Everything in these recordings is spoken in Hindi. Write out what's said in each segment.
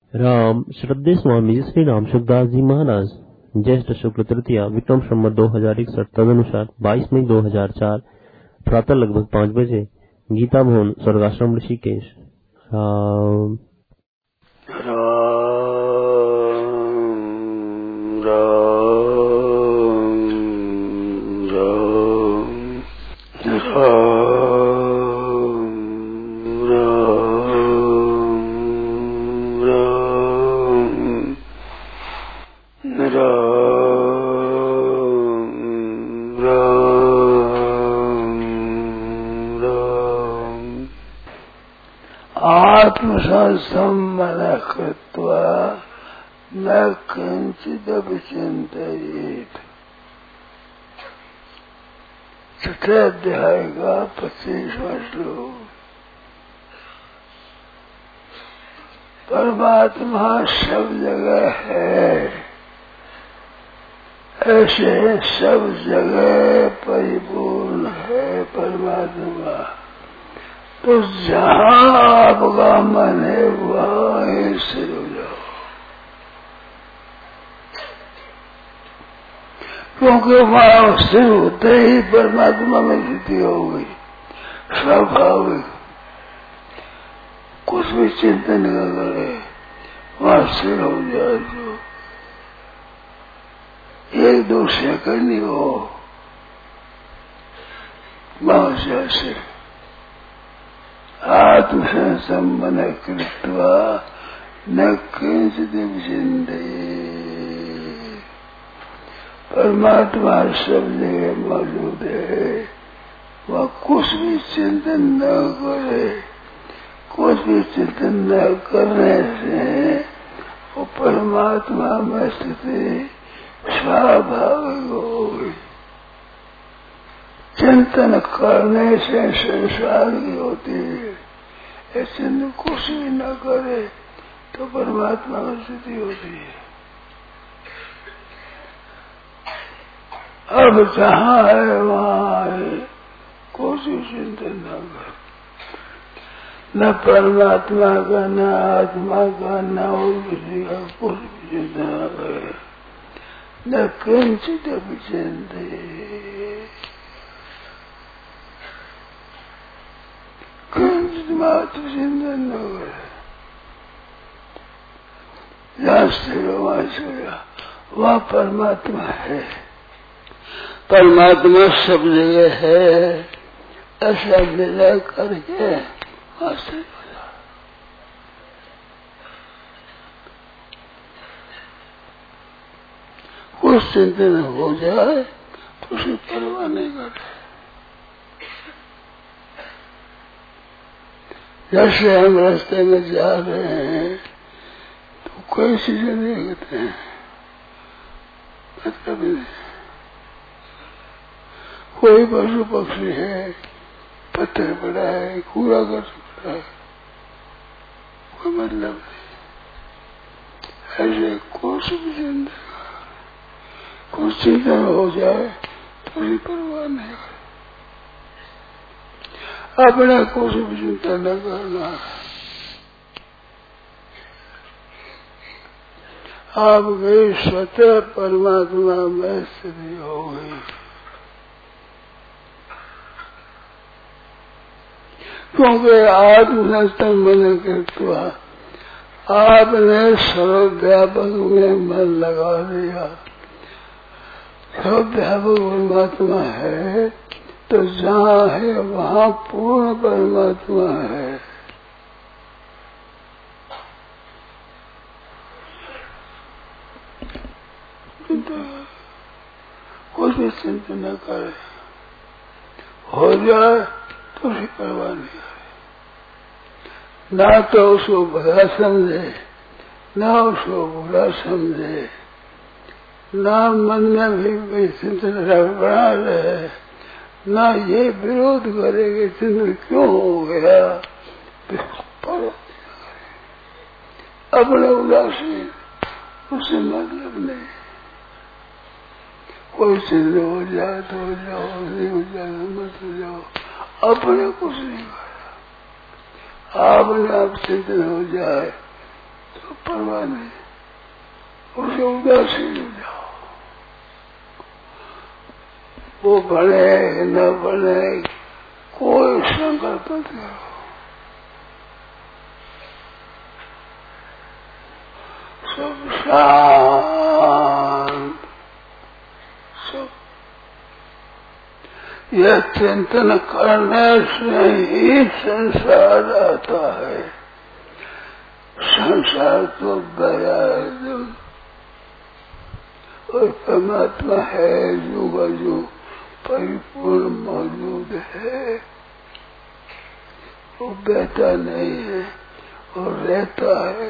राम श्रद्धे स्वामी श्री राम सुखदास जी महाराज ज्येष्ठ शुक्ल तृतीया विक्रम संवत 2061 तदनुसार 22 मई 2004 प्रातः लगभग 5 बजे गीता भवन स्वर्गाश्रम ऋषिकेश। राम आत्मसंसम्मन कृत्वा न किंचिदपि चिंतयेत्। छठे अध्याय का 25वां श्लोक। परमात्मा सब जगह है, ऐसे सब जगह परिपूर्ण है परमात्मा। तो जहाँ आपका मन है वहाँ ही स्थिर हो जाओ, क्योंकि वहाँ स्थिर होते ही परमात्मा में स्थिति हो गई स्वाभाविक। कुछ भी चिंतन न करे, वहाँ स्थिर हो जाए तो 1-2 सेकंड ही हो वहाँ से आत्मसंसम्मन कृत्वा न किंचिदपि चिंतयेत्। परमात्मा सब जगह मौजूद है, वह कुछ भी चिंतन न करे। कुछ भी चिंतन न करने से वो परमात्मा में स्थिति स्वाभाविक हो गई। चिंतन करने से संसार की होती है, ऐसे कुछ भी न करे तो परमात्मा में स्थिति होती है। अब जहाँ है वहाँ है, कुछ भी चिंतन न कर। न परमात्मा का, न आत्मा का, न और किसी का कुछ भी चिंतन न करे। न किंचिदपि चिंतयेत्। मात्र चिंतन न करे। जहाँ स्थिर हो वहाँ स्थिर, वहाँ परमात्मा है। परमात्मा सब जगह है, ऐसा विलय करके वहाँ स्थिर हो जाओ। कुछ चिंतन हो जाए तो उसे परवाह नहीं करते। जैसे हम रास्ते में जा रहे हैं तो कोई चीजें देखते हैं, मतलब नहीं। कोई पशु पक्षी है, पत्थर पड़ा है, कूड़ा कर पड़ा है, कोई मतलब नहीं। ऐसे कुछ भी चिंतन, कुछ चिंतन हो जाए तो भी परवाह नहीं करे। अपना कुछ भी चिंता न करना। आपके स्वतः परमात्मा में स्थिति हो गई। क्योंकि आत्मसंसम्मन कृत्वा आपने सर्वव्यापक में मन लगा दिया। सर्वव्यापक परमात्मा है तो जहाँ है वहाँ पूर्ण परमात्मा है। कुछ भी चिंता न करे, हो जाए तो उसे परवाह नहीं करे। ना तो उसको भला समझे, ना उसको बुरा समझे, ना मन में भी चिंतन बना रहे, ना ये विरोध करेंगे चिंतन क्यों हो गया, अपने उदासीन, उससे मतलब नहीं। कोई चिंतन हो जाए तो हो जाओ, नहीं हो जाए तो मत हो जाओ, अपने कुछ नहीं करा। आपने आप चिंतन हो जाए तो परवाह नहीं, उसे उदासीन हो जाओ। वो बने न बने कोई संकल्प मत करो। सब शांत, सब यह चिंतन करने से ही संसार आता है। संसार तो गया है और परमात्मा है जो परिपूर्ण मौजूद है। वो बहता नहीं है और रहता है।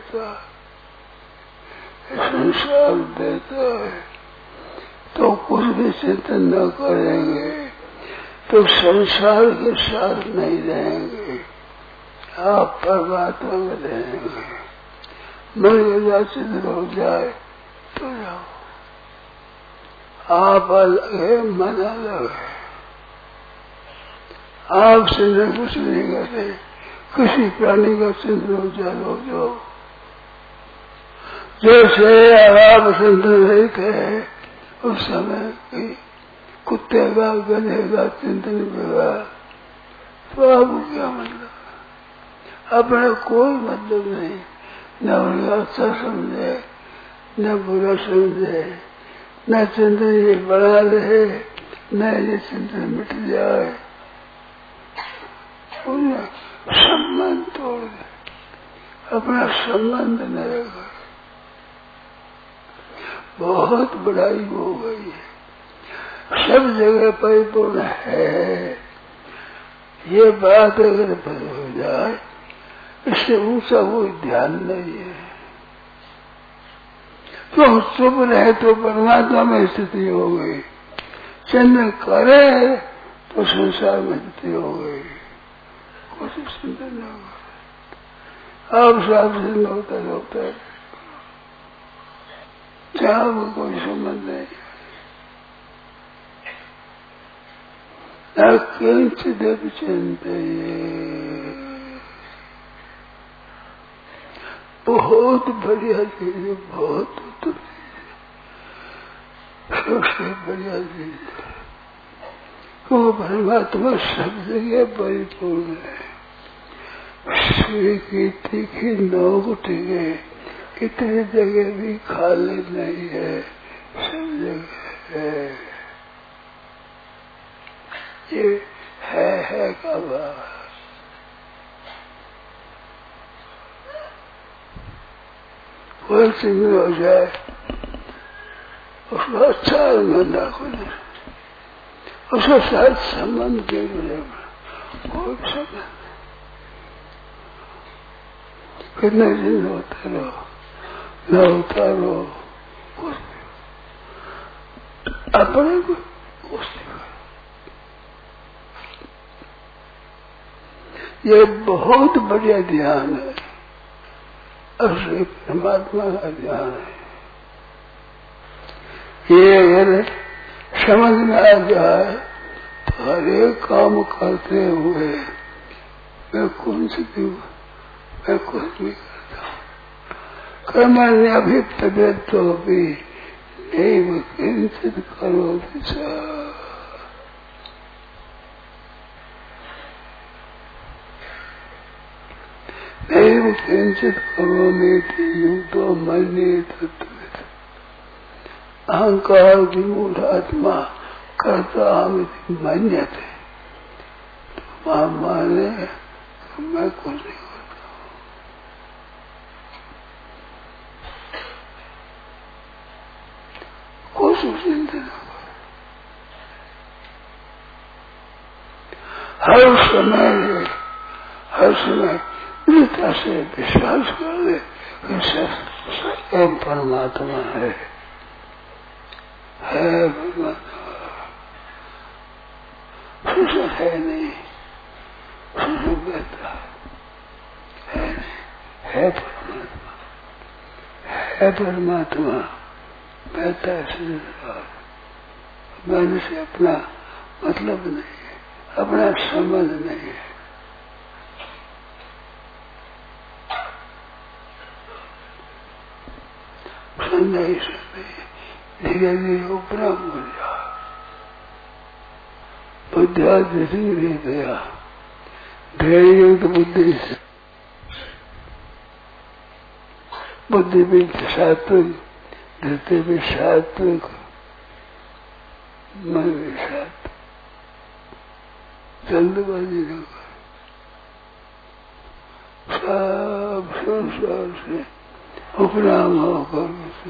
संसार बहता है तो कुछ भी चिंतन न करेंगे तो संसार के साथ नहीं रहेंगे, आप परमात्मा में रहेंगे। मन चिंतन हो जाए तो जाओ, आप अलग है, मन अलग है। आप चिंतन कुछ नहीं करते, किसी प्राणी का चिंतन हो जाओ। जैसे आप चिंतन नहीं थे उस समय की कुत्ते का गधे का चिंतन होगा तो आपको क्या मतलब? अपने कोई मतलब नहीं, न उनका अच्छा समझे न बुरा समझे, न चिंतन ये बढ़ा रहे न ये चिंतन मिट जाए। उन्हें संबंध तोड़ दे, अपना संबंध न रखा। बहुत बड़ाई हो गई है, सब जगह परिपूर्ण है। ये बात अगर बंद हो जाए, इससे ऊंचा कोई ध्यान नहीं है। तो चुप रहे तो परमात्मा में स्थिति हो गई, चिंतन करे तो संसार में स्थिति हो गई। कुछ चिंतन न करे, आप साफ चिंतन होता है, जहाँ वो कोई संबंध नहीं। किंचित चिंतये, बहुत बढ़िया चीज है, बहुत उत्तम चीज है, सबसे बढ़िया चीज है। वो परमात्मा सब जगह परिपूर्ण है। सुई की तीखी नोक टिके कितनी जगह भी खाली नहीं है, सब जगह है। ये है का भाव। कोई चीज हो जाए उसको अच्छा मंदा को नहीं, उसको शायद संबंध के मिलेगा, कोई संबंध। कितने दिन होता रहो न होता रहो, कुछ अपने को कुछ ये बहुत बढ़िया ध्यान है, असली परमात्मा का ध्यान है। ये अगर समझ में आ जाए तो हर एक काम करते हुए मैं कुछ भी करता हूँ। कर्मण्य अभिप्रेत तो भी नहीं किंचित करो दिशा। नहीं किंचित करो मेरी युक्तो मन्ये तत्त्ववित्। अहंकार विमूढ़ आत्मा करता हम मन्यते, तो माने मैं कुछ नहीं करता हूँ। कुछ चिंता न करो, हर समय दृढ़ता से विश्वास कर ले कि स्वयं परमात्मा है परमात्मा है नहीं, बहता है परमात्मा, है परमात्मा बहता है संसार। मैंने से अपना मतलब नहीं है, अपना संबंध नहीं है। संदेह धीरे धीरे उपराम बन जा बुद्धिया धीरे गया धैर्य युक्त बुद्धि से बुद्धि भी सात्विक धृति भी सात्विक मन भी सात्विक जल्दबाजी न कर सब संसार से उपराम होकर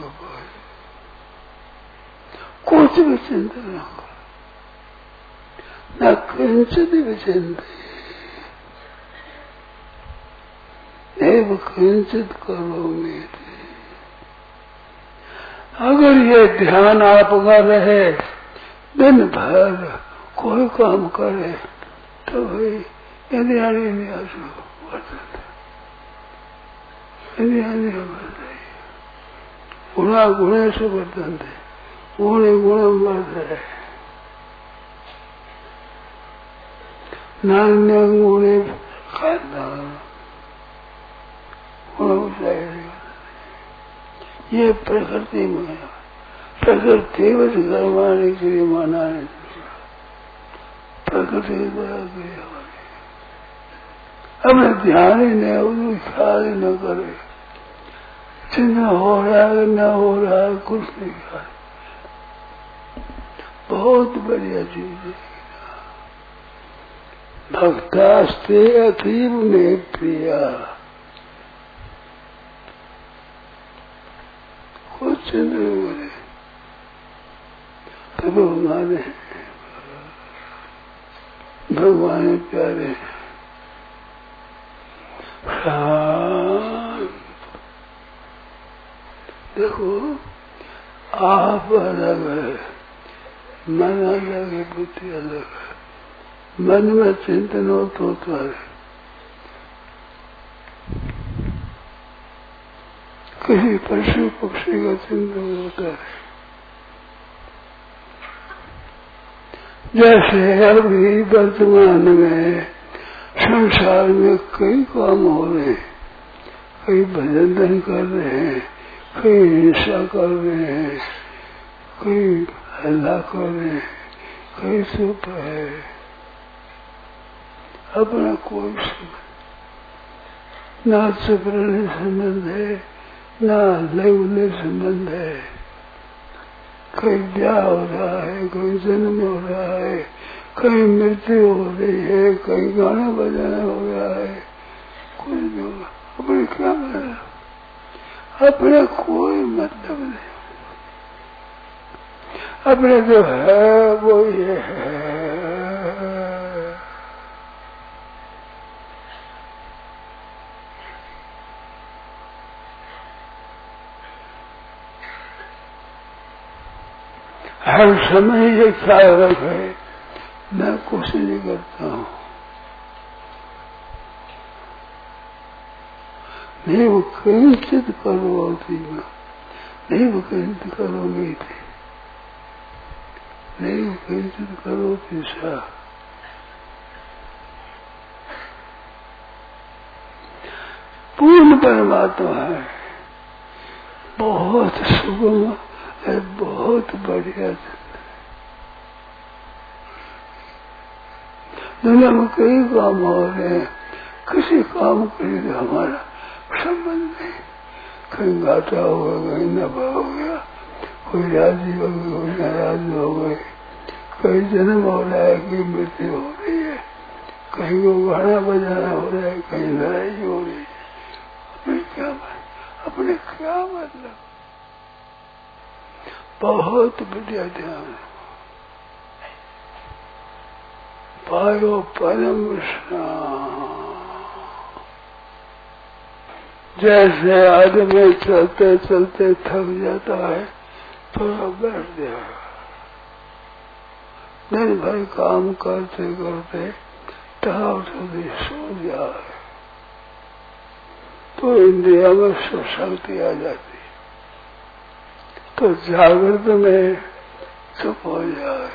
कुछ भी चिंता न कर न किंचित भी चिंता एवं किंचित करो मेरे अगर ये ध्यान आपका रहे दिन भर कोई काम करे तो भाई इंद्रियाणी न्यास वर्तन इंद्रियाणी वर्तन गुणा गुणे से वर्तन थे गुणे गुण वर्तन नान्य गुणे खाना ये प्रकृति में है प्रकृति बस गरमाने के लिए माना है प्रकृति द्वारा क्रिया अपने ध्यान ही नहीं ख्याल ही न करे चिन्ह हो रहा है न हो रहा है कुछ नहीं ख्याल बहुत बढ़िया चीज है भक्तास्ते अतीब में प्रिया कुछ नहीं बोले तब हमारे भगवान प्यारे देखो आप अलग है मन अलग है बुद्धि अलग है मन में चिंतन होता है किसी पशु पक्षी का चिंतन होता है जैसे अभी वर्तमान में संसार में कई काम हो रहे हैं कई भजन कर रहे हैं कई हिंसा कर रहे हैं कई हल्ला कर रहे हैं कई चुप है अपना कोई ना चुप रहने संबंध है ना लय संबंध है कहीं ब्याह हो रहा है कहीं जन्म हो रहा है कहीं मृत्यु हो रही है कहीं गाना बजाना हो रहा है कुछ नहीं होगा अपने क्या मतलब अपने कोई मतलब नहीं अपने जो है वो ये है हर समय ये ख्याल रखे मैं कुछ नहीं करता हूँ नहीं वो किंचित करो होती नहीं वो किंचित करोगे थे नहीं वो किंचित करो दिशा पूर्ण परमात्मा है बहुत सुगम है बहुत बढ़िया दुनिया में कई काम हो रहे हैं किसी काम के लिए हमारा संबंध नहीं कहीं घाटा हो गया कहीं नफा हो गया कोई राजी हो गई कोई नाराज हो गए कहीं जन्म हो रहा है कहीं मृत्यु हो रही है कहीं को गाना बजाना हो रहा है कहीं लड़ाई हो रही है अपने क्या मतलब बहुत बढ़िया ध्यान पायो परम जैसे आदमी चलते चलते थक जाता है थोड़ा बैठ जाएगा दिन भर काम करते करते थकावट होती सो जाए तो इंद्रिया में शक्ति आ जाती तो जागृत में चुप हो जाए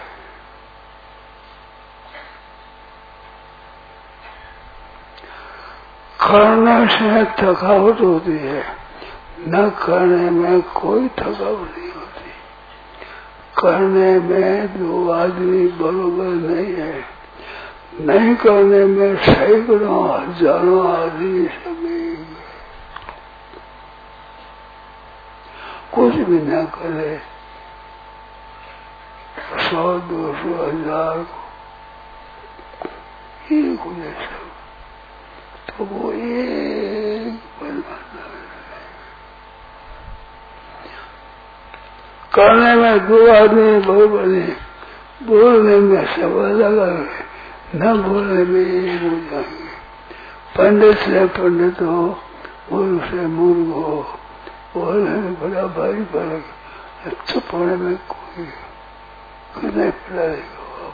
करने से थकावट होती है न करने में कोई थकावट नहीं होती। करने में दो आदमी बरोबर नहीं है, नहीं करने में सैकड़ों हजारों आदमी सभी कुछ भी न करे, 100, 200, 1000 एक हो जाए सब, तो वो एक परमात्मा है। करने में दो आदमी बरोबर नहीं, बोलने में सब अलग है, न बोलने में एक हो जाएंगे। पंडित से पंडित हो, मूर्ख से मूर्ख हो, बोलने में बड़ा भारी फर्क, चुप होने में कोई नहीं पड़ेगा।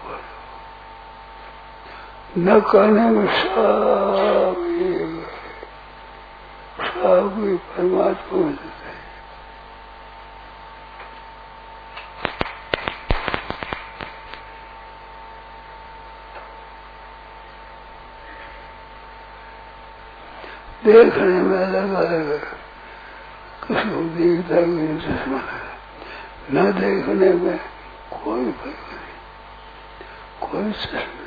न करने में सब परमात्मा में देते हैं। देखने में अलग अलग है, किसी को देखता कोई चश्मा लगा, न देखने में कोई फर्क नहीं, कोई चश्मा नहीं।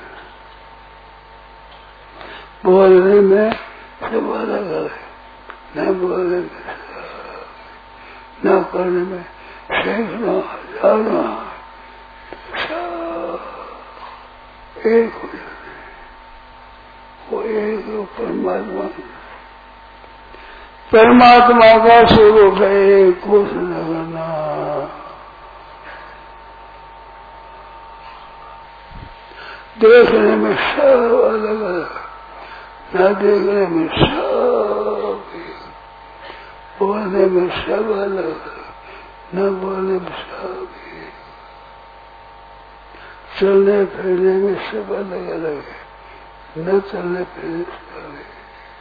बोलने में सब अलग अलग है, न बोलने में न करने में सैकड़ों हजारों एक हो जाते, वो एक परमात्मा। परमात्मा का स्वरूप है कुछ न करना। देखने में सब अलग अलग, न देखने में सब, बोलने में सब अलग, न बोलने में सब, चलने फिरने में सब अलग अलग है, न चलने फिरने से अलग है,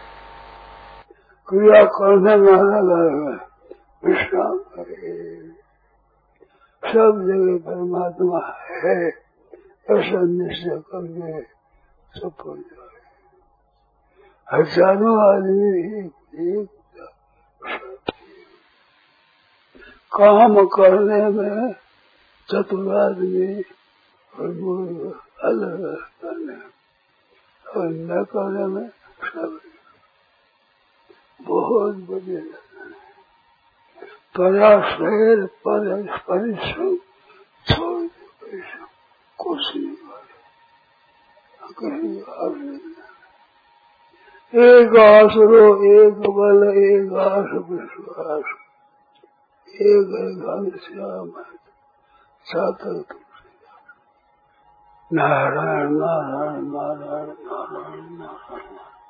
क्रिया करने में अलग अलग है, विश्राम करे, सब जगह परमात्मा है, ऐसा निश्चय करके सब हो जाए। हजारों आदमी एक काम करने में चतुर आदमी और अलग अलग करने और न करने में सब बहुत बढ़िया। पराशर परिश्रम छोड़ दे, परिश्रम कुछ नहीं करे, एक आसरो, एक बल, एक आस विश्वास, एक श्याम सातक नारायण नारायण नारायण नारायण नारायण।